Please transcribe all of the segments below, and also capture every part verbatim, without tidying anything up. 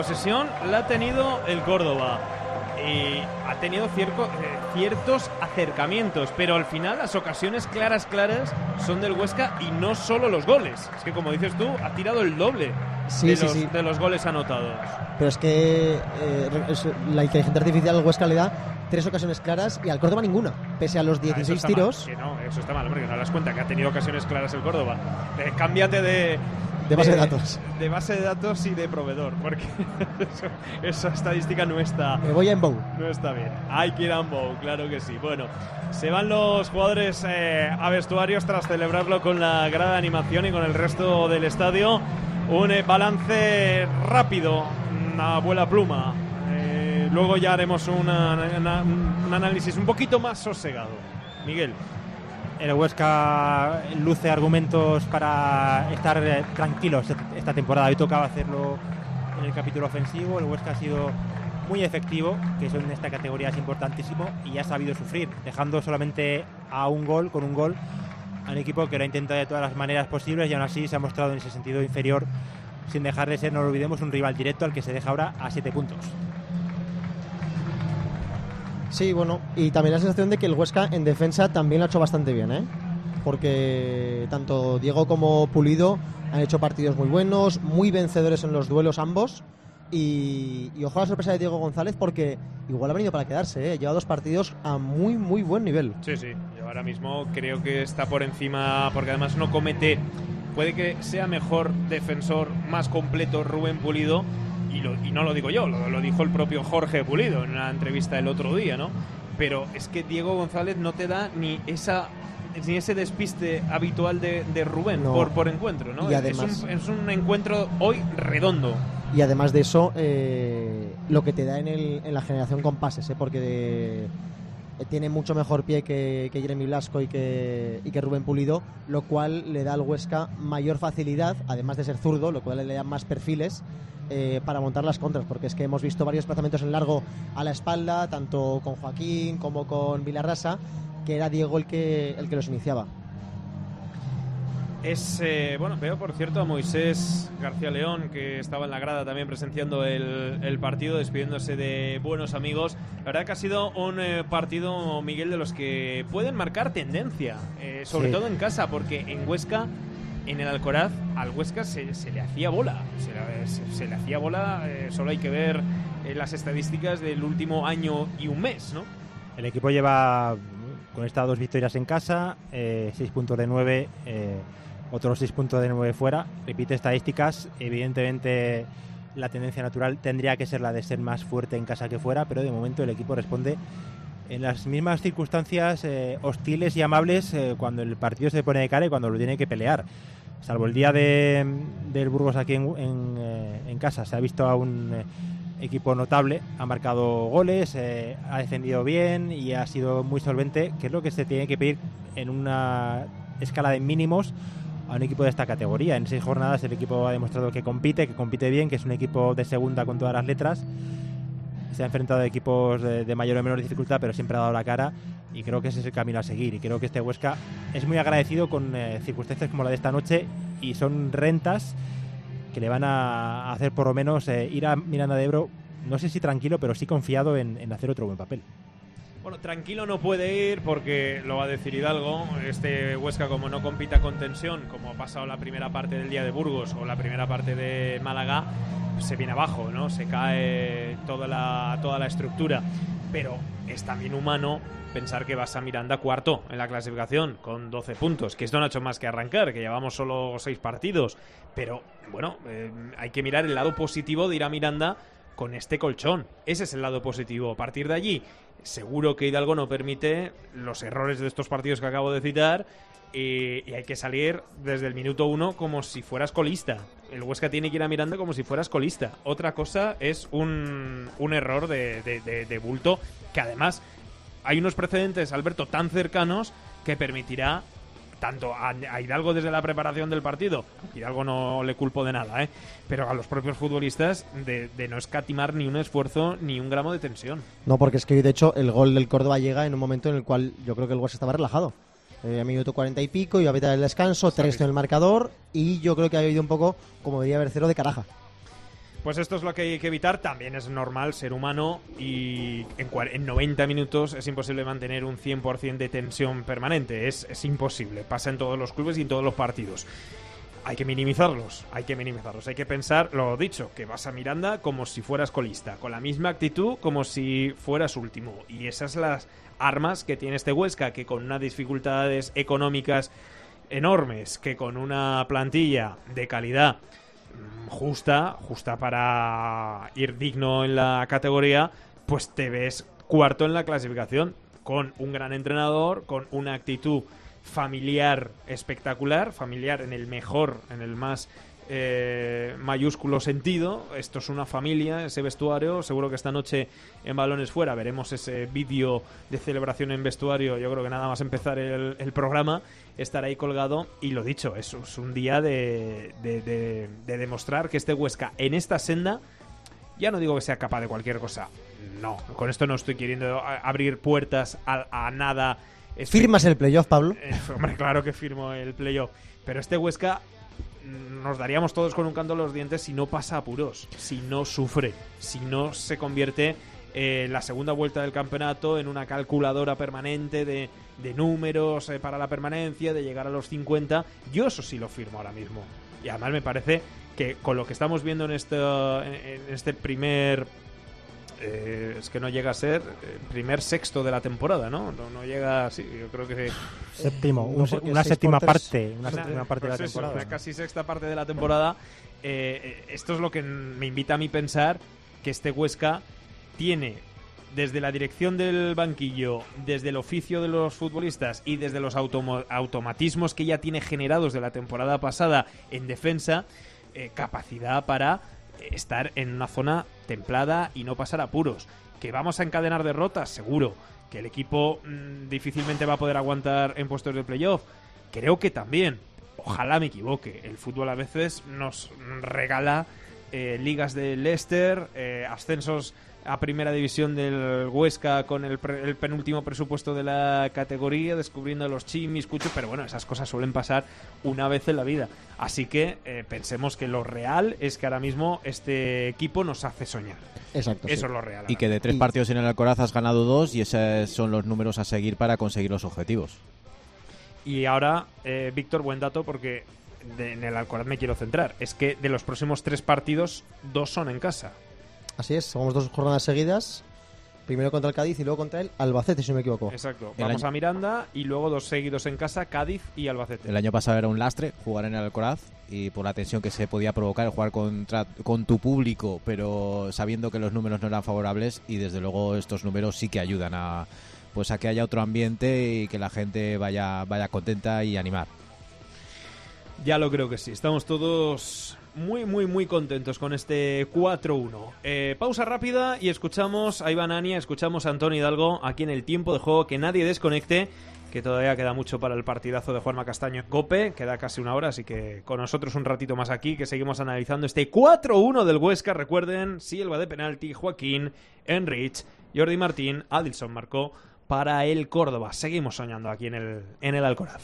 Posesión la ha tenido el Córdoba y ha tenido cierco, eh, ciertos acercamientos, pero al final las ocasiones claras, claras son del Huesca y no solo los goles. Es que, como dices tú, ha tirado el doble sí, de, sí, los, sí. de los goles anotados. Pero es que eh, es, la inteligencia artificial al Huesca le da tres ocasiones claras y al Córdoba ninguna, pese a los dieciséis ah, tiros. Mal, que no, eso está mal, hombre, que no das cuenta que ha tenido ocasiones claras el Córdoba. Eh, cámbiate de... De base de, de datos. De base de datos y de proveedor, porque eso, esa estadística no está... Me voy a Embow. No está bien. Hay que ir a Embow, claro que sí. Bueno, se van los jugadores eh, a vestuarios tras celebrarlo con la grada de animación y con el resto del estadio. Un eh, balance rápido, una vuela pluma. Eh, luego ya haremos una, una, un análisis un poquito más sosegado. Miguel. El Huesca luce argumentos para estar eh, tranquilos esta temporada. Hoy tocaba hacerlo en el capítulo ofensivo. El Huesca ha sido muy efectivo, que eso en esta categoría es importantísimo, y ha sabido sufrir, dejando solamente a un gol, con un gol, a un equipo que lo ha intentado de todas las maneras posibles y aún así se ha mostrado en ese sentido inferior, sin dejar de ser, no lo olvidemos, un rival directo al que se deja ahora a siete puntos. Sí, bueno, y también la sensación de que el Huesca en defensa también lo ha hecho bastante bien, ¿eh? Porque tanto Diego como Pulido han hecho partidos muy buenos, muy vencedores en los duelos ambos, y, y ojo a la sorpresa de Diego González, porque igual ha venido para quedarse, ¿eh? Lleva dos partidos a muy, muy buen nivel. Sí, sí, yo ahora mismo creo que está por encima, porque además no comete, puede que sea mejor defensor, más completo Rubén Pulido. Y, lo, y no lo digo yo, lo, lo dijo el propio Jorge Pulido en una entrevista el otro día, ¿no? Pero es que Diego González no te da ni esa ni ese despiste habitual de, de Rubén no. por, por encuentro, ¿no? Y además, es, un, es un encuentro hoy redondo. Y además de eso, eh, lo que te da en, el, en la generación con pases, ¿eh? Porque de, eh, tiene mucho mejor pie que, que Jeremy Blasco y que, y que Rubén Pulido, lo cual le da al Huesca mayor facilidad, además de ser zurdo, lo cual le da más perfiles Eh, para montar las contras, porque es que hemos visto varios desplazamientos en largo a la espalda, tanto con Joaquín como con Vilarrasa, que era Diego el que el que los iniciaba. Es eh, bueno, veo por cierto a Moisés García León, que estaba en la grada también presenciando el, el partido, despidiéndose de buenos amigos. La verdad que ha sido un eh, partido, Miguel, de los que pueden marcar tendencia, eh, sobre sí. todo en casa, porque en Huesca, en el Alcoraz, al Huesca se, se le hacía bola. Se le, se, se le hacía bola, eh, solo hay que ver eh, las estadísticas del último año y un mes, ¿no? El equipo lleva con estas dos victorias en casa, eh, seis puntos de nueve, eh, otros seis puntos de nueve fuera. Repite estadísticas, evidentemente la tendencia natural tendría que ser la de ser más fuerte en casa que fuera, pero de momento el equipo responde en las mismas circunstancias eh, hostiles y amables eh, cuando el partido se pone de cara y cuando lo tiene que pelear. Salvo el día de, del Burgos aquí en, en, eh, en casa, se ha visto a un eh, equipo notable, ha marcado goles, eh, ha defendido bien y ha sido muy solvente, que es lo que se tiene que pedir en una escala de mínimos a un equipo de esta categoría. En seis jornadas el equipo ha demostrado que compite, que compite bien, que es un equipo de segunda con todas las letras. Se ha enfrentado a equipos de, de mayor o menor dificultad, pero siempre ha dado la cara y creo que ese es el camino a seguir. Y creo que este Huesca es muy agradecido con eh, circunstancias como la de esta noche y son rentas que le van a hacer por lo menos eh, ir a Miranda de Ebro, no sé si tranquilo, pero sí confiado en, en hacer otro buen papel. Bueno, tranquilo no puede ir porque lo va a decir Hidalgo. Este Huesca, como no compita con tensión, como ha pasado la primera parte del día de Burgos o la primera parte de Málaga, se viene abajo, ¿no? Se cae toda la, toda la estructura. Pero es también humano pensar que vas a Miranda cuarto en la clasificación con doce puntos, que esto no ha hecho más que arrancar, que llevamos solo seis partidos. Pero, bueno, eh, hay que mirar el lado positivo de ir a Miranda con este colchón. Ese es el lado positivo. A partir de allí, seguro que Hidalgo no permite los errores de estos partidos que acabo de citar y, y hay que salir desde el minuto uno como si fueras colista. El Huesca tiene que ir a Miranda como si fueras colista. Otra cosa es un, un error de, de, de, de bulto, que además hay unos precedentes, Alberto, tan cercanos que permitirá tanto a, a Hidalgo desde la preparación del partido, Hidalgo no le culpo de nada, ¿eh? Pero a los propios futbolistas de, de no escatimar ni un esfuerzo ni un gramo de tensión. No, porque es que hoy de hecho el gol del Córdoba llega en un momento en el cual yo creo que el Huesca estaba relajado. Eh, a minuto cuarenta y pico, y a mitad del descanso, tres en el marcador, y yo creo que ha habido un poco como debería haber cero de Caraja. Pues esto es lo que hay que evitar. También es normal, ser humano, y en, en noventa minutos es imposible mantener un cien por ciento de tensión permanente. Es, es imposible. Pasa en todos los clubes y en todos los partidos. Hay que minimizarlos, hay que minimizarlos. Hay que pensar, lo dicho, que vas a Miranda como si fueras colista, con la misma actitud como si fueras último. Y esas son las armas que tiene este Huesca, que con unas dificultades económicas enormes, que con una plantilla de calidad justa, justa para ir digno en la categoría, pues te ves cuarto en la clasificación, con un gran entrenador, con una actitud familiar espectacular, familiar en el mejor, en el más eh, mayúsculo sentido. Esto es una familia, ese vestuario. Seguro que esta noche en Balones Fuera veremos ese vídeo de celebración en vestuario. Yo creo que nada más empezar el, el programa estará ahí colgado. Y lo dicho, es, es un día de, de, de, de demostrar que este Huesca en esta senda, ya no digo que sea capaz de cualquier cosa, no, con esto no estoy queriendo abrir puertas a, a nada. ¿Firmas el playoff, Pablo? Eh, hombre, claro que firmo el playoff. Pero este Huesca nos daríamos todos con un canto en los dientes si no pasa apuros, si no sufre, si no se convierte eh, la segunda vuelta del campeonato en una calculadora permanente de, de números eh, para la permanencia, de llegar a los cincuenta. Yo eso sí lo firmo ahora mismo. Y además me parece que con lo que estamos viendo en este, en este primer... Eh, es que no llega a ser el primer sexto de la temporada, ¿no? No, no llega, sí, yo creo que séptimo, un, no, una séptima quarters, parte, una, una séptima parte pues de la eso, temporada. Una casi sexta parte de la temporada. Eh, esto es lo que me invita a mí pensar que este Huesca tiene, desde la dirección del banquillo, desde el oficio de los futbolistas y desde los automo- automatismos que ya tiene generados de la temporada pasada en defensa, eh, capacidad para estar en una zona templada y no pasar apuros. ¿Que vamos a encadenar derrotas? Seguro. ¿Que el equipo mmm, difícilmente va a poder aguantar en puestos de playoff? Creo que también. Ojalá me equivoque. El fútbol a veces nos regala eh, ligas de Leicester, eh, ascensos a primera división del Huesca con el, pre- el penúltimo presupuesto de la categoría, descubriendo los chimis, cuchos, pero bueno, esas cosas suelen pasar una vez en la vida. Así que eh, pensemos que lo real es que ahora mismo este equipo nos hace soñar. Exacto. Eso sí. es lo real. Y que de tres Y- partidos en el Alcoraz has ganado dos y esos son los números a seguir para conseguir los objetivos. Y ahora, eh, Víctor, buen dato, porque de- en el Alcoraz me quiero centrar. Es que de los próximos tres partidos, dos son en casa. Así es, somos dos jornadas seguidas. Primero contra el Cádiz y luego contra el Albacete, si no me equivoco. Exacto. El Vamos año- a Miranda y luego dos seguidos en casa, Cádiz y Albacete. El año pasado era un lastre jugar en el Alcoraz y por la tensión que se podía provocar el jugar contra, con tu público, pero sabiendo que los números no eran favorables, y desde luego estos números sí que ayudan a pues a que haya otro ambiente y que la gente vaya, vaya contenta y animar. Ya lo creo que sí. Estamos todos muy, muy, muy contentos con este cuatro uno. Eh, pausa rápida y escuchamos a Iván Ania, escuchamos a Antonio Hidalgo aquí en el tiempo de juego. Que nadie desconecte, que todavía queda mucho para el partidazo de Juanma Castaño en COPE. Queda casi una hora, así que con nosotros un ratito más aquí, que seguimos analizando este cuatro uno del Huesca. Recuerden, Silva de penalti, Joaquín, Enrich, Jordi Martín, Adilson marcó para el Córdoba. Seguimos soñando aquí en el, en el Alcoraz.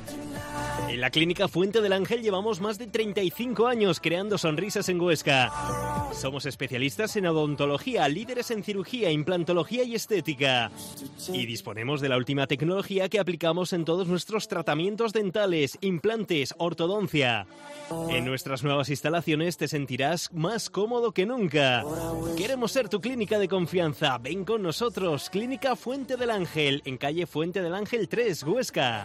En la Clínica Fuente del Ángel llevamos más de treinta y cinco años creando sonrisas en Huesca. Somos especialistas en odontología, líderes en cirugía, implantología y estética. Y disponemos de la última tecnología que aplicamos en todos nuestros tratamientos dentales, implantes, ortodoncia. En nuestras nuevas instalaciones te sentirás más cómodo que nunca. Queremos ser tu clínica de confianza. Ven con nosotros, Clínica Fuente del Ángel, en calle Fuente del Ángel tres, Huesca.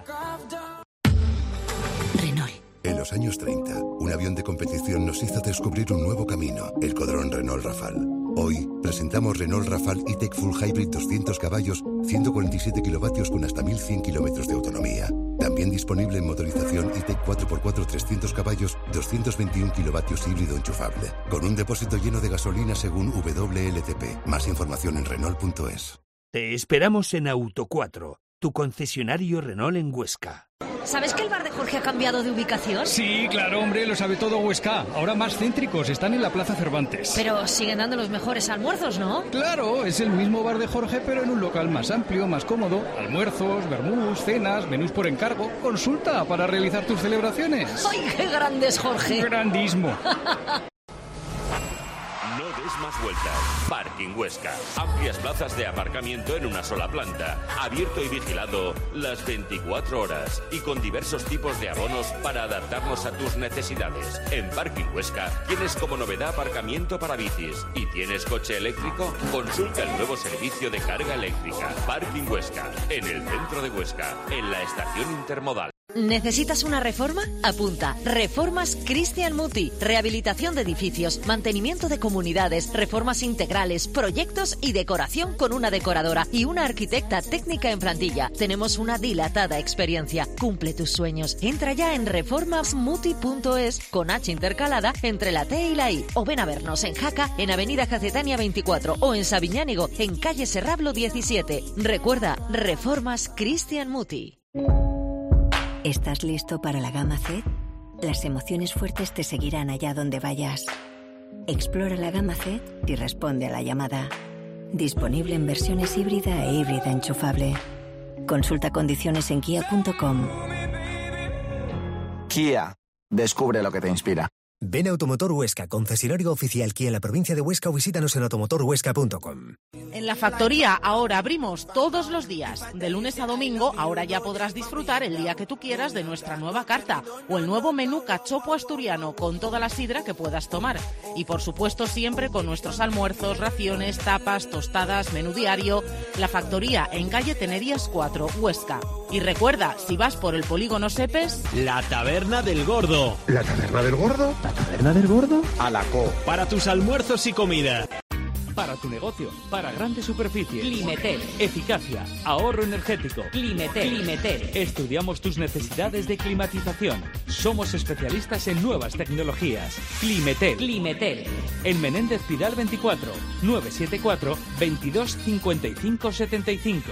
Renault. En los años treinta, un avión de competición nos hizo descubrir un nuevo camino, el Codrón Renault Rafale. Hoy, presentamos Renault Rafale E-Tech Full Hybrid doscientos caballos, ciento cuarenta y siete kilovatios con hasta mil cien kilómetros de autonomía. También disponible en motorización E-Tech cuatro por cuatro trescientos caballos, doscientos veintiún kilovatios híbrido enchufable, con un depósito lleno de gasolina según W L T P. Más información en Renault punto es. Te esperamos en Auto cuatro, tu concesionario Renault en Huesca. ¿Sabes que el bar de Jorge ha cambiado de ubicación? Sí, claro, hombre, lo sabe todo Huesca. Ahora más céntricos, están en la Plaza Cervantes. Pero siguen dando los mejores almuerzos, ¿no? Claro, es el mismo bar de Jorge, pero en un local más amplio, más cómodo. Almuerzos, vermús, cenas, menús por encargo. Consulta para realizar tus celebraciones. ¡Ay, qué grande es Jorge! Grandísimo. más vueltas. Parking Huesca. Amplias plazas de aparcamiento en una sola planta. Abierto y vigilado las veinticuatro horas. Y con diversos tipos de abonos para adaptarnos a tus necesidades. En Parking Huesca tienes como novedad aparcamiento para bicis. ¿Y tienes coche eléctrico? Consulta el nuevo servicio de carga eléctrica. Parking Huesca. En el centro de Huesca. En la estación intermodal. ¿Necesitas una reforma? Apunta. Reformas Cristian Muti. Rehabilitación de edificios, mantenimiento de comunidades, reformas integrales, proyectos y decoración con una decoradora y una arquitecta técnica en plantilla. Tenemos una dilatada experiencia. Cumple tus sueños. Entra ya en reformas muti punto es con H intercalada entre la T y la I. O ven a vernos en Jaca, en Avenida Jacetania veinticuatro o en Sabiñánigo, en calle Serrablo diecisiete. Recuerda, Reformas Cristian Muti. ¿Estás listo para la gama Z? Las emociones fuertes te seguirán allá donde vayas. Explora la gama Z y responde a la llamada. Disponible en versiones híbrida e híbrida enchufable. Consulta condiciones en kia punto com. Kia. Descubre lo que te inspira. Ven a Automotor Huesca, concesionario oficial Kia en la provincia de Huesca, o visítanos en automotor huesca punto com. En la factoría ahora abrimos todos los días. De lunes a domingo ahora ya podrás disfrutar el día que tú quieras de nuestra nueva carta o el nuevo menú cachopo asturiano con toda la sidra que puedas tomar. Y por supuesto siempre con nuestros almuerzos, raciones, tapas, tostadas, menú diario. La factoría en calle Tenerías cuatro, Huesca. Y recuerda, si vas por el polígono Sepes... La Taberna del Gordo. ¿La Taberna del Gordo? ¿La Taberna del Gordo? A la co. Para tus almuerzos y comida. Para tu negocio, para grandes superficies. Climetel. Eficacia, ahorro energético. Climetel. Climetel. Estudiamos tus necesidades de climatización. Somos especialistas en nuevas tecnologías. Climetel. Climetel. En Menéndez Pidal veinticuatro, nueve siete cuatro, veintidós cincuenta y cinco setenta y cinco.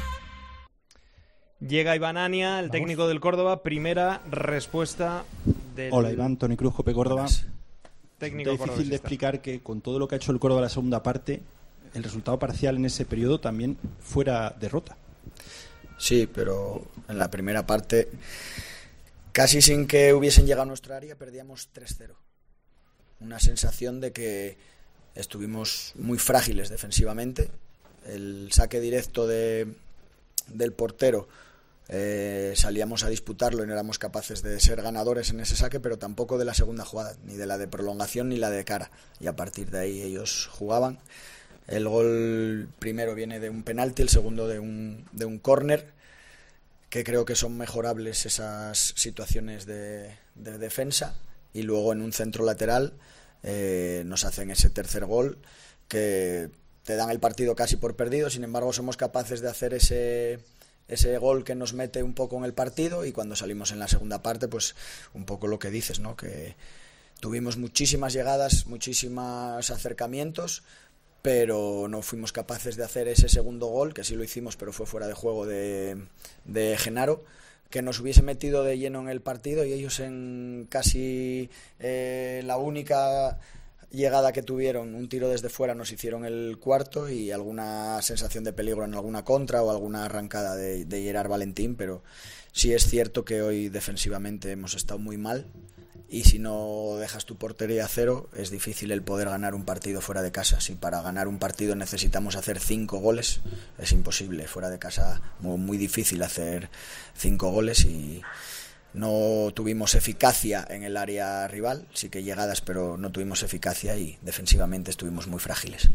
Llega Iván Ania, el Vamos. técnico del Córdoba. Primera respuesta del... Hola Iván, Toni Cruz, Cope Córdoba. Técnico es difícil de explicar que con todo lo que ha hecho el Córdoba en la segunda parte, el resultado parcial en ese periodo también fuera derrota. Sí, pero en la primera parte, casi sin que hubiesen llegado a nuestra área, perdíamos tres cero. Una sensación de que estuvimos muy frágiles defensivamente. El saque directo de, del portero, Eh, salíamos a disputarlo y no éramos capaces de ser ganadores en ese saque, pero tampoco de la segunda jugada, ni de la de prolongación ni la de cara, y a partir de ahí ellos jugaban. El gol primero viene de un penalti, el segundo de un, de un córner, que creo que son mejorables esas situaciones de, de defensa, y luego en un centro lateral eh, nos hacen ese tercer gol que te dan el partido casi por perdido. Sin embargo somos capaces de hacer ese ese gol que nos mete un poco en el partido, y cuando salimos en la segunda parte, pues un poco lo que dices, ¿no? Que tuvimos muchísimas llegadas, muchísimos acercamientos, pero no fuimos capaces de hacer ese segundo gol, que sí lo hicimos, pero fue fuera de juego de, de Genaro, que nos hubiese metido de lleno en el partido, y ellos en casi eh, la única llegada que tuvieron, un tiro desde fuera, nos hicieron el cuarto, y alguna sensación de peligro en alguna contra o alguna arrancada de, de Gerard Valentín, pero sí es cierto que hoy defensivamente hemos estado muy mal, y si no dejas tu portería a cero es difícil el poder ganar un partido fuera de casa. Si para ganar un partido necesitamos hacer cinco goles, es imposible. Fuera de casa muy, muy difícil hacer cinco goles, y no tuvimos eficacia en el área rival, sí que llegadas, pero no tuvimos eficacia, y defensivamente estuvimos muy frágiles.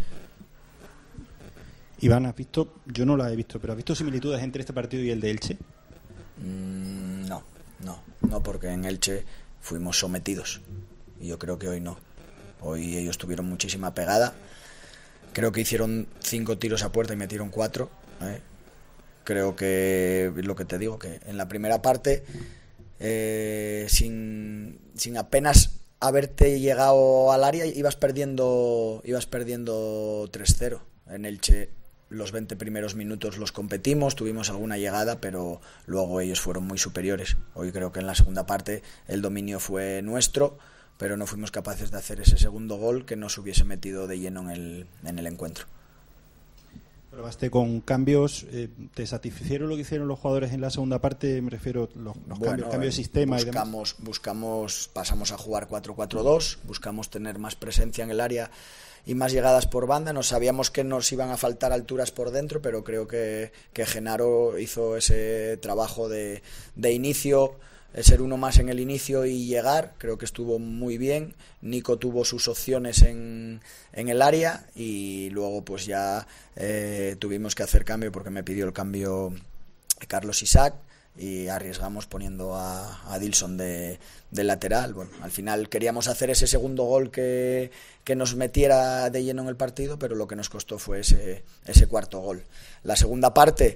Iván, ¿has visto? Yo no la he visto, pero ¿has visto similitudes entre este partido y el de Elche? Mm, no, no, no, porque en Elche fuimos sometidos, y yo creo que hoy no. Hoy ellos tuvieron muchísima pegada, creo que hicieron cinco tiros a puerta y metieron cuatro, ¿eh? Creo que, lo que te digo, que en la primera parte, Eh, sin, sin apenas haberte llegado al área, ibas perdiendo ibas perdiendo tres cero. En Elche los veinte primeros minutos los competimos, tuvimos alguna llegada, pero luego ellos fueron muy superiores. Hoy creo que en la segunda parte el dominio fue nuestro, pero no fuimos capaces de hacer ese segundo gol que nos hubiese metido de lleno en el, en el encuentro. Probaste con cambios, eh, ¿te satisficieron lo que hicieron los jugadores en la segunda parte? Me refiero los, los bueno, cambios, cambio de sistema buscamos, y demás. Buscamos, pasamos a jugar cuatro cuatro dos, buscamos tener más presencia en el área y más llegadas por banda. Nos sabíamos que nos iban a faltar alturas por dentro, pero creo que, que Genaro hizo ese trabajo de, de inicio, ser uno más en el inicio y llegar. Creo que estuvo muy bien. Nico tuvo sus opciones en, en el área y luego pues ya eh, tuvimos que hacer cambio porque me pidió el cambio Carlos Isaac y arriesgamos poniendo a, a Dilson de, de lateral. Bueno, al final queríamos hacer ese segundo gol que, que nos metiera de lleno en el partido, pero lo que nos costó fue ese, ese cuarto gol. La segunda parte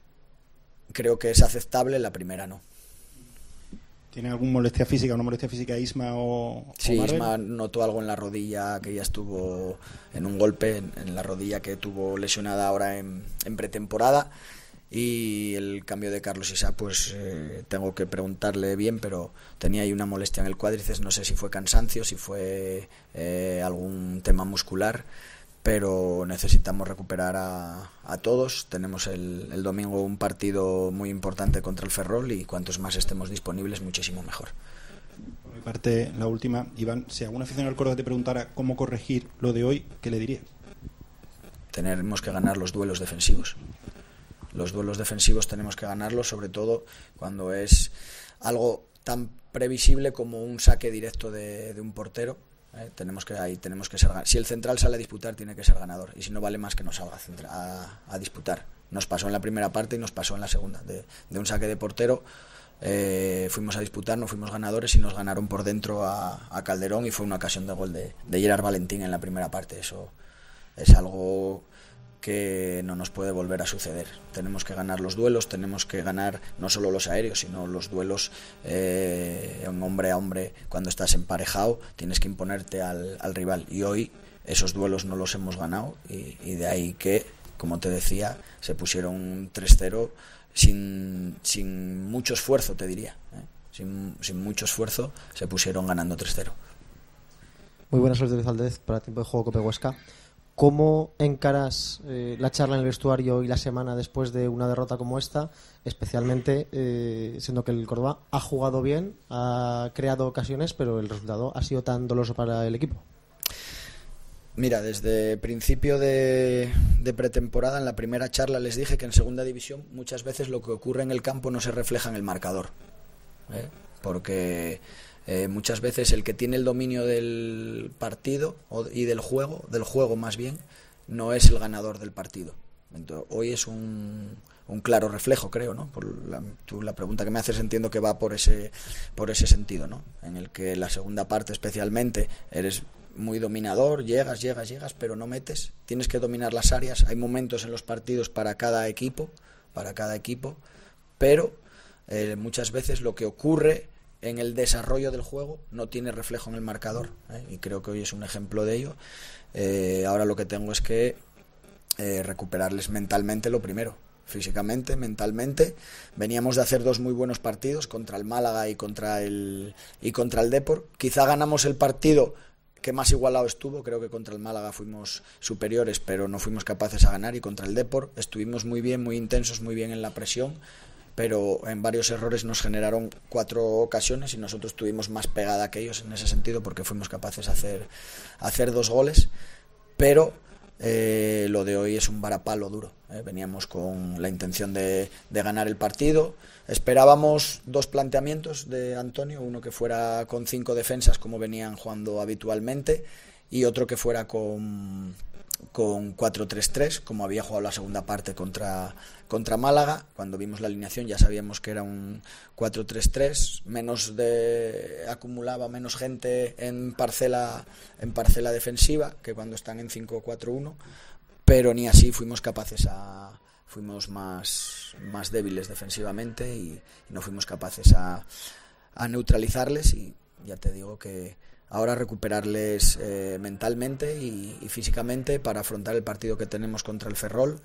creo que es aceptable, la primera no. ¿Tiene alguna molestia física, una molestia física Isma o, sí, o Isma notó algo en la rodilla, que ya estuvo en un golpe en, en la rodilla que tuvo lesionada ahora en, en pretemporada, y el cambio de Carlos Isaac pues eh, tengo que preguntarle bien, pero tenía ahí una molestia en el cuádriceps, no sé si fue cansancio, si fue eh, algún tema muscular, pero necesitamos recuperar a, a todos. Tenemos el, el domingo un partido muy importante contra el Ferrol y cuantos más estemos disponibles, muchísimo mejor. Por mi parte, la última, Iván, si algún aficionado al Córdoba te preguntara cómo corregir lo de hoy, ¿qué le dirías? Tenemos que ganar los duelos defensivos. Los duelos defensivos tenemos que ganarlos, sobre todo cuando es algo tan previsible como un saque directo de, de un portero. Eh, tenemos que ahí tenemos que ser, si el central sale a disputar tiene que ser ganador, y si no, vale más que no salga a, a disputar. Nos pasó en la primera parte y nos pasó en la segunda de, de un saque de portero. Eh, fuimos a disputar, no fuimos ganadores y nos ganaron por dentro a, a Calderón, y fue una ocasión de gol de, de Gerard Valentín en la primera parte. Eso es algo que no nos puede volver a suceder. Tenemos que ganar los duelos, tenemos que ganar no solo los aéreos, sino los duelos eh, un hombre a hombre. Cuando estás emparejado tienes que imponerte al, al rival, y hoy esos duelos no los hemos ganado, y, y de ahí que, como te decía, se pusieron tres cero sin, sin mucho esfuerzo, te diría, ¿eh? sin, sin mucho esfuerzo se pusieron ganando tres cero. Muy buenas, Luis Valdez, para Tiempo de Juego Cope Huesca. ¿Cómo encaras eh, la charla en el vestuario y la semana después de una derrota como esta, especialmente eh, siendo que el Córdoba ha jugado bien, ha creado ocasiones, pero el resultado ha sido tan doloroso para el equipo? Mira, desde principio de, de pretemporada, en la primera charla les dije que en segunda división muchas veces lo que ocurre en el campo no se refleja en el marcador, ¿eh? porque Eh, muchas veces el que tiene el dominio del partido o, y del juego, del juego más bien, no es el ganador del partido. Entonces, hoy es un, un claro reflejo, creo, ¿no? Por la, tú, la pregunta que me haces entiendo que va por ese, por ese sentido, ¿no? En el que la segunda parte especialmente eres muy dominador, llegas, llegas, llegas, pero no metes. Tienes que dominar las áreas. Hay momentos en los partidos para cada equipo, para cada equipo, pero eh, muchas veces lo que ocurre en el desarrollo del juego no tiene reflejo en el marcador, ¿eh? Y creo que hoy es un ejemplo de ello. Eh, ahora lo que tengo es que eh, recuperarles mentalmente lo primero, físicamente, mentalmente. Veníamos de hacer dos muy buenos partidos contra el Málaga y contra el y contra el Depor. Quizá ganamos el partido que más igualado estuvo. Creo que contra el Málaga fuimos superiores, pero no fuimos capaces a ganar, y contra el Depor estuvimos muy bien, muy intensos, muy bien en la presión, pero en varios errores nos generaron cuatro ocasiones y nosotros tuvimos más pegada que ellos en ese sentido, porque fuimos capaces de hacer, hacer dos goles. Pero eh, lo de hoy es un varapalo duro, ¿eh? Veníamos con la intención de, de ganar el partido. Esperábamos dos planteamientos de Antonio, uno que fuera con cinco defensas como venían jugando habitualmente, y otro que fuera con con cuatro tres tres, como había jugado la segunda parte contra, contra Málaga. Cuando vimos la alineación ya sabíamos que era un cuatro tres tres, menos de acumulaba menos gente en parcela en parcela defensiva que cuando están en cinco cuatro uno, pero ni así fuimos capaces a fuimos más más débiles defensivamente y, y no fuimos capaces a, a neutralizarles, y ya te digo que ahora recuperarles eh, mentalmente y, y físicamente para afrontar el partido que tenemos contra el Ferrol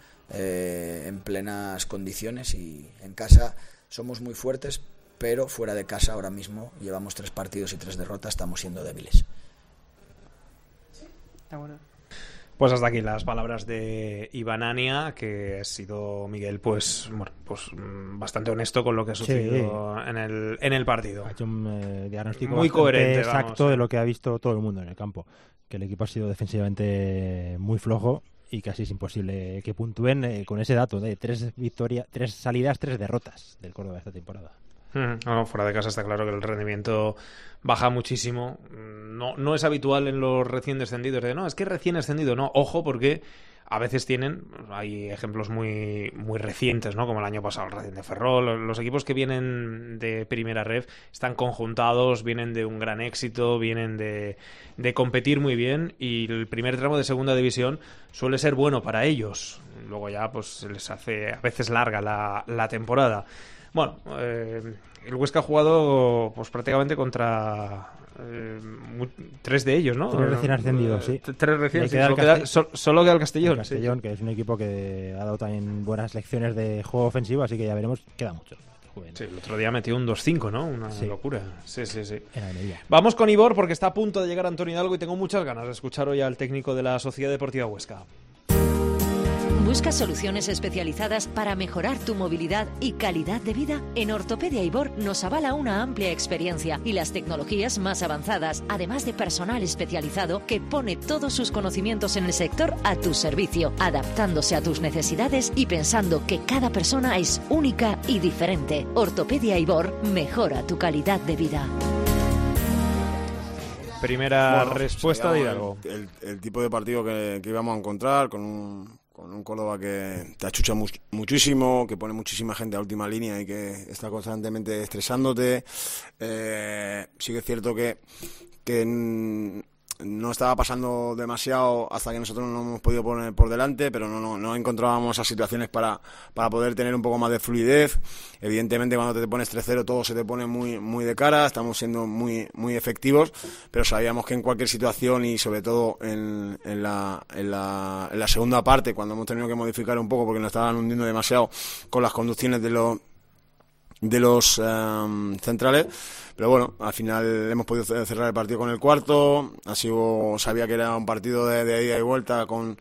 eh, en plenas condiciones. Y en casa somos muy fuertes, pero fuera de casa ahora mismo llevamos tres partidos y tres derrotas, estamos siendo débiles. Está bueno. Pues hasta aquí las palabras de Ibanania, que ha sido, Miguel, pues bueno, pues bastante honesto con lo que ha sucedido sí. en el en el partido. Ha hecho un eh, diagnóstico muy coherente, exacto vamos. de lo que ha visto todo el mundo en el campo, que el equipo ha sido defensivamente muy flojo y casi es imposible que puntúen eh, con ese dato de tres victorias, tres salidas, tres derrotas del Córdoba esta temporada. No, no, fuera de casa está claro que el rendimiento baja muchísimo. No, no es habitual en los recién descendidos de no, es que recién ascendido, no, ojo, porque a veces tienen, hay ejemplos muy muy recientes, ¿no? Como el año pasado el Racing de Ferrol. Los equipos que vienen de primera ref están conjuntados, vienen de un gran éxito, vienen de, de competir muy bien, y el primer tramo de segunda división suele ser bueno para ellos. Luego ya pues se les hace a veces larga la, la temporada. Bueno, eh, el Huesca ha jugado pues prácticamente contra eh, mu- tres de ellos, ¿no? Tres recién ascendidos, sí. Tres recién, sí, queda solo, Castell- queda, so- solo queda el Castellón. El Castellón, sí. Que es un equipo que ha dado también buenas lecciones de juego ofensivo, así que ya veremos, queda mucho. Sí, el otro día metió un dos cinco, ¿no? Una sí. locura. Sí, sí, sí. Era de media. Vamos con Ibor, porque está a punto de llegar Antonio Hidalgo y tengo muchas ganas de escuchar hoy al técnico de la Sociedad Deportiva Huesca. ¿Buscas soluciones especializadas para mejorar tu movilidad y calidad de vida? En Ortopedia Ibor nos avala una amplia experiencia y las tecnologías más avanzadas, además de personal especializado que pone todos sus conocimientos en el sector a tu servicio, adaptándose a tus necesidades y pensando que cada persona es única y diferente. Ortopedia Ibor mejora tu calidad de vida. Primera Bueno, respuesta de Hidalgo. El, el, el tipo de partido que, que íbamos a encontrar con un, con un Córdoba que te achucha mu- muchísimo, que pone muchísima gente a última línea y que está constantemente estresándote. Eh, sí que es cierto que, que n- no estaba pasando demasiado hasta que nosotros no hemos podido poner por delante, pero no, no, no encontrábamos esas situaciones para, para poder tener un poco más de fluidez. Evidentemente cuando te pones tres cero todo se te pone muy, muy de cara, estamos siendo muy, muy efectivos, pero sabíamos que en cualquier situación y sobre todo en, en, la, en, la, en la segunda parte, cuando hemos tenido que modificar un poco porque nos estaban hundiendo demasiado con las conducciones de los de los um, centrales, pero bueno, al final hemos podido cerrar el partido con el cuarto. Ha sido, sabía que era un partido de, de ida y vuelta con,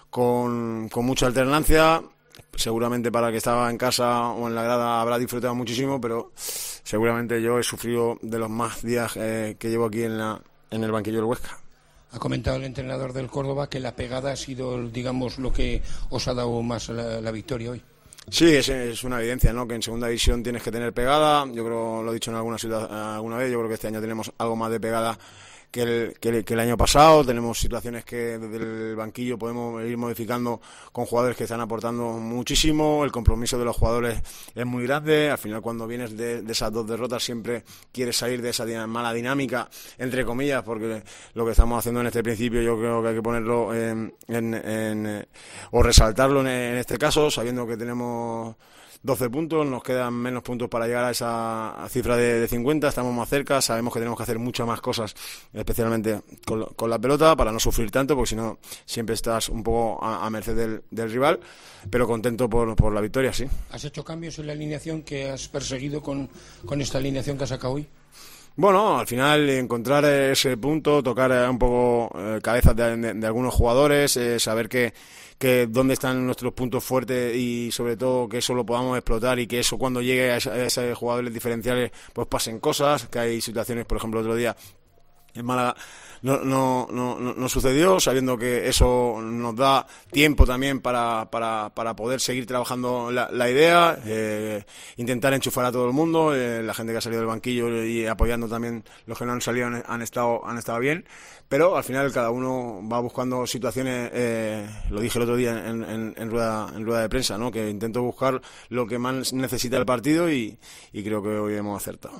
con, con mucha alternancia. Seguramente para el que estaba en casa o en la grada habrá disfrutado muchísimo, pero seguramente yo he sufrido de los más días eh, que llevo aquí en, la, en el banquillo del Huesca. Ha comentado el entrenador del Córdoba que la pegada ha sido, digamos, lo que os ha dado más la, la victoria hoy. Sí, es, es una evidencia, ¿no? Que en segunda división tienes que tener pegada. Yo creo, lo he dicho en alguna ciudad, alguna vez, yo creo que este año tenemos algo más de pegada que el, que el, que el año pasado. Tenemos situaciones que desde el banquillo podemos ir modificando con jugadores que están aportando muchísimo. El compromiso de los jugadores es muy grande. Al final, cuando vienes de, de esas dos derrotas, siempre quieres salir de esa din- mala dinámica, entre comillas, porque lo que estamos haciendo en este principio yo creo que hay que ponerlo en, en, en eh, o resaltarlo en, en este caso, sabiendo que tenemos doce puntos, nos quedan menos puntos para llegar a esa cifra de, de cincuenta, estamos más cerca, sabemos que tenemos que hacer muchas más cosas, especialmente con, con la pelota, para no sufrir tanto, porque si no siempre estás un poco a, a merced del, del rival, pero contento por, por la victoria, sí. ¿Has hecho cambios en la alineación que has perseguido con, con esta alineación que has sacado hoy? Bueno, al final encontrar ese punto, tocar un poco eh, cabezas de, de, de algunos jugadores, eh, saber que, que dónde están nuestros puntos fuertes y sobre todo que eso lo podamos explotar y que eso cuando llegue a, esa, a esos jugadores diferenciales pues pasen cosas, que hay situaciones, por ejemplo, el otro día en Málaga no, no, no, no, no sucedió, sabiendo que eso nos da tiempo también para, para, para poder seguir trabajando la, la idea, eh, intentar enchufar a todo el mundo, eh, la gente que ha salido del banquillo y apoyando también los que no han salido han, han estado han estado bien, pero al final cada uno va buscando situaciones, eh, lo dije el otro día en, en, en, rueda, en rueda de prensa, ¿no? Que intento buscar lo que más necesita el partido y, y creo que hoy hemos acertado.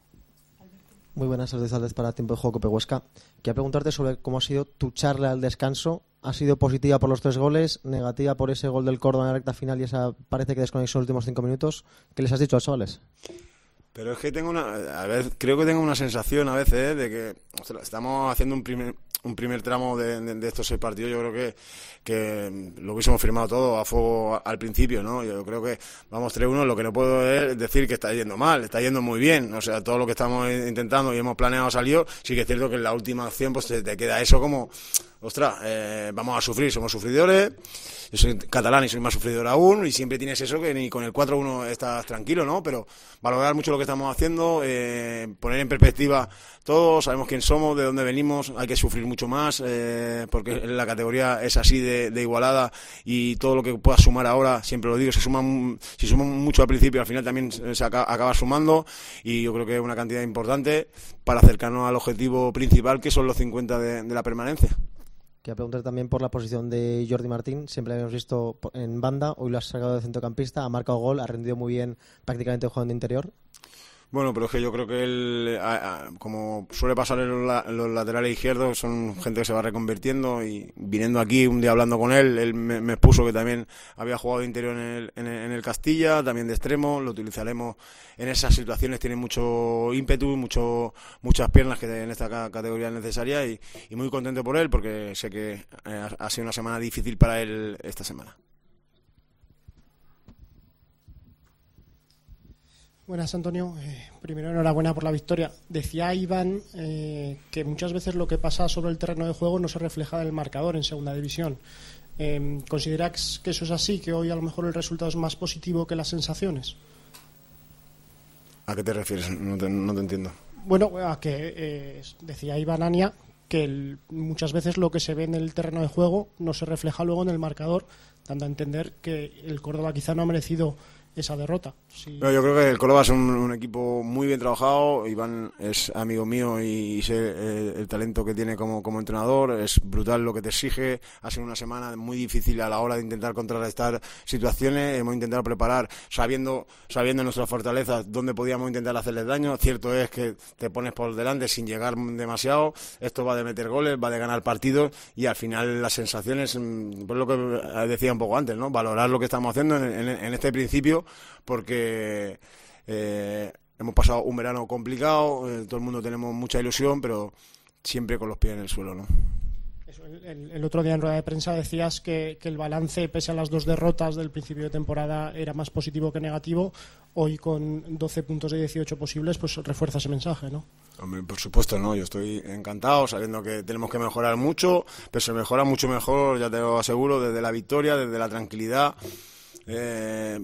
Muy buenas tardes para Tiempo de Juego Cope Huesca. Quería preguntarte sobre cómo ha sido tu charla al descanso. ¿Ha sido positiva por los tres goles, negativa por ese gol del Córdoba en la recta final y esa parece que desconexión en los últimos cinco minutos? ¿Qué les has dicho a los chavales? Pero es que tengo una, a ver, creo que tengo una sensación a veces ¿eh? de que ostras, estamos haciendo un primer un primer tramo de, de, de estos seis partidos. Yo creo que, que lo hubiésemos firmado todo a fuego al principio, ¿no? Yo creo que vamos tres uno, lo que no puedo es decir que está yendo mal, está yendo muy bien. O sea, todo lo que estamos intentando y hemos planeado salió. Sí que es cierto que en la última acción pues te, te queda eso como, ostras, eh, vamos a sufrir, somos sufridores. Yo soy catalán y soy más sufridor aún, y siempre tienes eso que ni con el cuatro uno estás tranquilo, ¿no? Pero valorar mucho lo que estamos haciendo, eh, poner en perspectiva todo, sabemos quién somos, de dónde venimos, hay que sufrir mucho más, eh, porque la categoría es así de, de igualada, y todo lo que puedas sumar ahora, siempre lo digo, se suman, si suman mucho al principio, al final también se acaba, acaba sumando, y yo creo que es una cantidad importante para acercarnos al objetivo principal, que son los cincuenta de, de la permanencia. Quería preguntar también por la posición de Jordi Martín. Siempre lo habíamos visto en banda, hoy lo has sacado de centrocampista, ha marcado gol, ha rendido muy bien prácticamente jugando de interior. Bueno, pero es que yo creo que él, como suele pasar en los laterales izquierdos, son gente que se va reconvirtiendo, y viniendo aquí un día hablando con él, él me, me expuso que también había jugado de interior en el, en el, en el Castilla, también de extremo, lo utilizaremos en esas situaciones, tiene mucho ímpetu, mucho, muchas piernas que en esta categoría es necesaria, y, y muy contento por él, porque sé que ha sido una semana difícil para él esta semana. Buenas, Antonio. Eh, primero, enhorabuena por la victoria. Decía Iván eh, que muchas veces lo que pasa sobre el terreno de juego no se refleja en el marcador en segunda división. Eh, ¿Consideras que eso es así, que hoy a lo mejor el resultado es más positivo que las sensaciones? ¿A qué te refieres? No te, no te entiendo. Bueno, a que eh, decía Iván Ania que el, muchas veces lo que se ve en el terreno de juego no se refleja luego en el marcador, dando a entender que el Córdoba quizá no ha merecido esa derrota. Sí. Pero yo creo que el Córdoba es un, un equipo muy bien trabajado. Iván es amigo mío y, y sé el, el talento que tiene como, como entrenador. Es brutal lo que te exige. Ha sido una semana muy difícil a la hora de intentar contrarrestar situaciones. Hemos intentado preparar sabiendo sabiendo nuestras fortalezas dónde podíamos intentar hacerles daño. Cierto es que te pones por delante sin llegar demasiado. Esto va de meter goles, va de ganar partidos, y al final las sensaciones, pues lo que decía un poco antes, ¿no? Valorar lo que estamos haciendo en, en, en este principio, porque eh, hemos pasado un verano complicado, eh, todo el mundo tenemos mucha ilusión, pero siempre con los pies en el suelo, ¿no? Eso, el, el otro día en rueda de prensa decías que, que el balance, pese a las dos derrotas del principio de temporada, era más positivo que negativo. Hoy, con doce puntos de dieciocho posibles, pues refuerza ese mensaje, ¿no? Hombre, por supuesto, no. Yo estoy encantado, sabiendo que tenemos que mejorar mucho, pero se mejora mucho mejor, ya te lo aseguro, desde la victoria, desde la tranquilidad. Eh,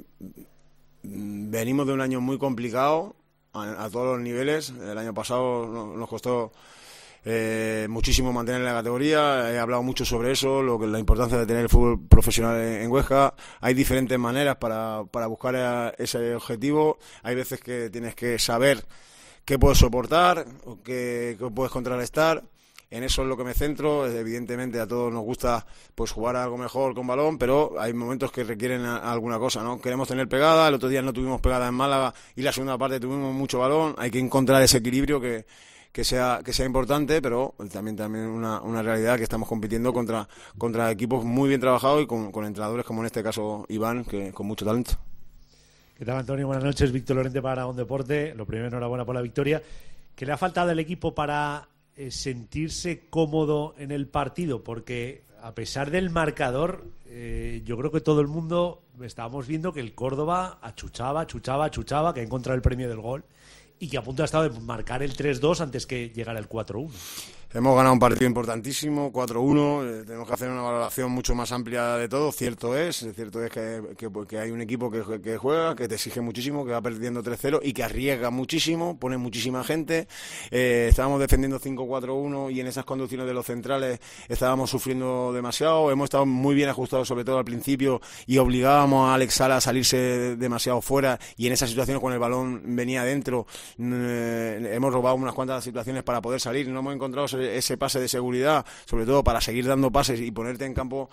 venimos de un año muy complicado a, a todos los niveles. El año pasado no, nos costó eh, muchísimo mantener la categoría. He hablado mucho sobre eso, lo que la importancia de tener el fútbol profesional en, en Huesca. Hay diferentes maneras para, para buscar a, ese objetivo. Hay veces que tienes que saber qué puedes soportar o qué, qué puedes contrarrestar. En eso es lo que me centro. Evidentemente a todos nos gusta pues jugar algo mejor con balón, pero hay momentos que requieren a, a alguna cosa, ¿no? Queremos tener pegada. El otro día no tuvimos pegada en Málaga y la segunda parte tuvimos mucho balón. Hay que encontrar ese equilibrio que, que sea que sea importante, pero también también una, una realidad que estamos compitiendo contra contra equipos muy bien trabajados y con, con entrenadores como en este caso Iván, que con mucho talento. ¿Qué tal, Antonio? Buenas noches. Víctor Lorente para Aragón Deporte. Lo primero, enhorabuena por la victoria. ¿Qué le ha faltado al equipo para eh, sentirse cómodo en el partido? Porque a pesar del marcador, eh, yo creo que todo el mundo estábamos viendo que el Córdoba achuchaba, achuchaba, achuchaba, que ha encontrado el premio del gol y que a punto ha estado de marcar el tres dos antes que llegara el cuatro uno. Hemos ganado un partido importantísimo, cuatro uno, eh, tenemos que hacer una valoración mucho más amplia de todo. Cierto es, cierto es que, que, que hay un equipo que, que juega, que te exige muchísimo, que va perdiendo tres cero y que arriesga muchísimo, pone muchísima gente. Eh, estábamos defendiendo cinco cuatro uno y en esas conducciones de los centrales estábamos sufriendo demasiado. Hemos estado muy bien ajustados, sobre todo al principio, y obligábamos a Alex Sala a salirse demasiado fuera, y en esas situaciones cuando el balón venía adentro eh, hemos robado unas cuantas situaciones para poder salir. No hemos encontrado ese pase de seguridad, sobre todo para seguir dando pases y ponerte en campo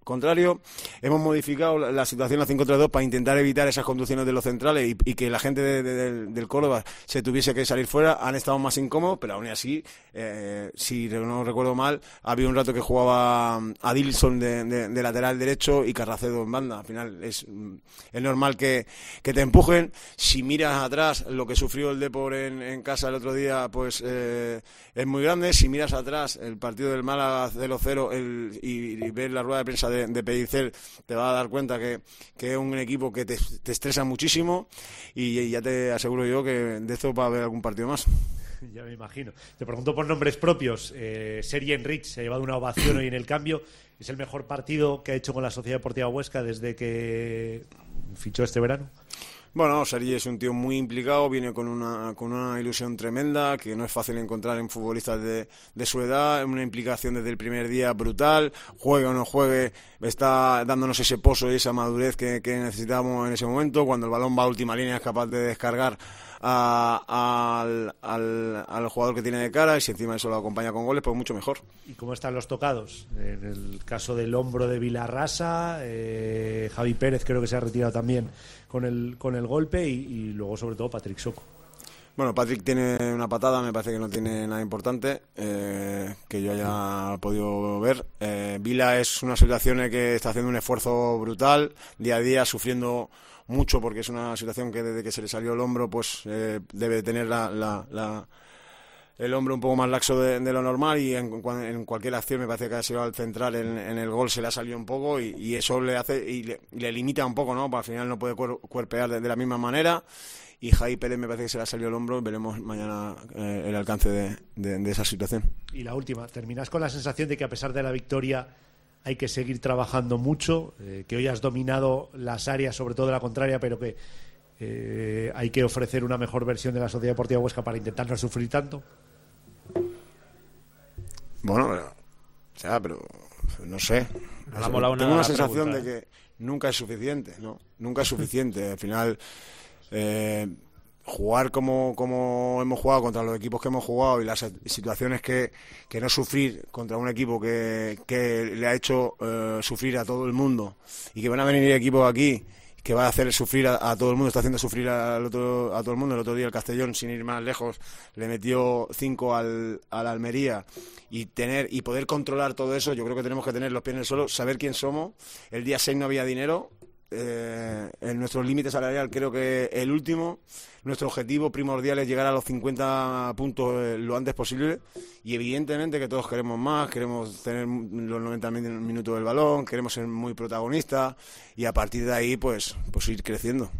contrario. Hemos modificado la, la situación a cinco tres dos para intentar evitar esas conducciones de los centrales y, y que la gente de, de, del, del Córdoba se tuviese que salir fuera. Han estado más incómodos, pero aún así, eh, si no recuerdo mal, había un rato que jugaba a Dilson de, de, de lateral derecho y Carracedo en banda. Al final es, es normal que, que te empujen. Si miras atrás, lo que sufrió el Depor en, en casa el otro día, pues eh, es muy grande. Si miras atrás el partido del Málaga cero cero el, y, y ves la rueda de prensa de, de Pellicer, te vas a dar cuenta que, que es un equipo que te, te estresa muchísimo y, y ya te aseguro yo que de esto va a haber algún partido más. Ya me imagino. Te pregunto por nombres propios. Eh, Sergi Enrich se ha llevado una ovación hoy en el cambio. ¿Es el mejor partido que ha hecho con la Sociedad Deportiva Huesca desde que fichó este verano? Bueno, Sergi es un tío muy implicado, viene con una con una ilusión tremenda, que no es fácil encontrar en futbolistas de, de su edad, una implicación desde el primer día brutal, juegue o no juegue, está dándonos ese pozo y esa madurez que, que necesitamos en ese momento. Cuando el balón va a última línea es capaz de descargar a, a, al, al, al jugador que tiene de cara, y si encima eso lo acompaña con goles, pues mucho mejor. ¿Y cómo están los tocados? En el caso del hombro de Vilarrasa, eh, Javi Pérez creo que se ha retirado también con el con el golpe, y, y luego sobre todo Patrick Soco. Bueno, Patrick tiene una patada, me parece que no tiene nada importante eh, que yo haya podido ver. Eh, Vila es una situación en que está haciendo un esfuerzo brutal, día a día, sufriendo mucho, porque es una situación que desde que se le salió el hombro, pues eh, debe tener la, la, la, el hombro un poco más laxo de, de lo normal, y en, en cualquier acción me parece que ha sido al centrar en, en el gol se le ha salido un poco, y, y eso le hace y le, y le limita un poco, ¿no? Al final no puede cuer, cuerpear de, de la misma manera. Y Javi Pérez me parece que se le ha salido el hombro. Veremos mañana eh, el alcance de, de, de esa situación. Y la última, terminas con la sensación de que a pesar de la victoria hay que seguir trabajando mucho, eh, que hoy has dominado las áreas, sobre todo de la contraria, pero que eh, hay que ofrecer una mejor versión de la Sociedad Deportiva Huesca para intentar no sufrir tanto. Bueno, pero, o sea, pero no sé. No le ha molado Tengo nada una la sensación pregunta, de que nunca es suficiente, ¿no? Nunca es suficiente. Al final, eh, jugar como, como hemos jugado contra los equipos que hemos jugado y las situaciones que, que no sufrir contra un equipo que, que le ha hecho eh, sufrir a todo el mundo, y que van a venir equipos aquí que va a hacer sufrir a, a todo el mundo, está haciendo sufrir al otro, a todo el mundo. El otro día el Castellón, sin ir más lejos, le metió cinco al, al Almería, y tener y poder controlar todo eso. Yo creo que tenemos que tener los pies en el suelo, saber quién somos. El día seis no había dinero. Eh, en nuestro límite salarial, creo que el último, nuestro objetivo primordial es llegar a los cincuenta puntos eh, lo antes posible, y evidentemente que todos queremos más, queremos tener los noventa minutos del balón, queremos ser muy protagonistas, y a partir de ahí pues, pues ir creciendo.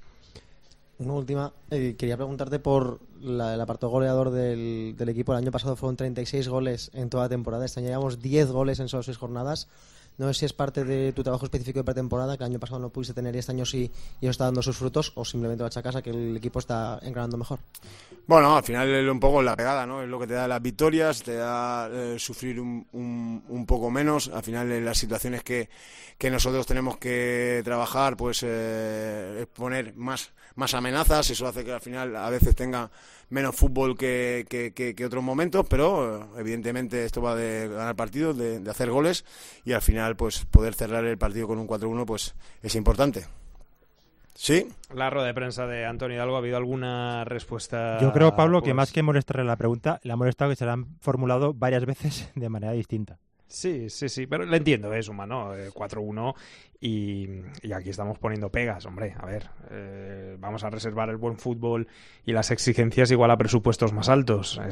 Una última, eh, quería preguntarte por la, el apartado goleador del, del equipo. El año pasado fueron treinta y seis goles en toda la temporada, este año llevamos diez goles en solo seis jornadas. No sé si es parte de tu trabajo específico de pretemporada, que el año pasado no pudiste tener y este año sí, y eso está dando sus frutos, o simplemente lo achacas a que el equipo está engranando mejor. Bueno, al final es un poco la pegada, ¿no? Es lo que te da las victorias, te da eh, sufrir un, un, un poco menos. Al final, en las situaciones que, que nosotros tenemos que trabajar, pues eh, es poner más, más amenazas. Eso hace que al final a veces tenga menos fútbol que, que, que, que otros momentos, pero evidentemente esto va de ganar partidos, de, de hacer goles, y al final pues poder cerrar el partido con un cuatro uno pues es importante. ¿Sí? La rueda de prensa de Antonio Hidalgo, ¿ha habido alguna respuesta? Yo creo, Pablo, pues... que más que molestarle la pregunta, le ha molestado que se la han formulado varias veces de manera distinta. Sí, sí, sí, pero le entiendo, es humano, eh, cuatro uno, y, y aquí estamos poniendo pegas, hombre, a ver, eh, vamos a reservar el buen fútbol y las exigencias igual a presupuestos más altos.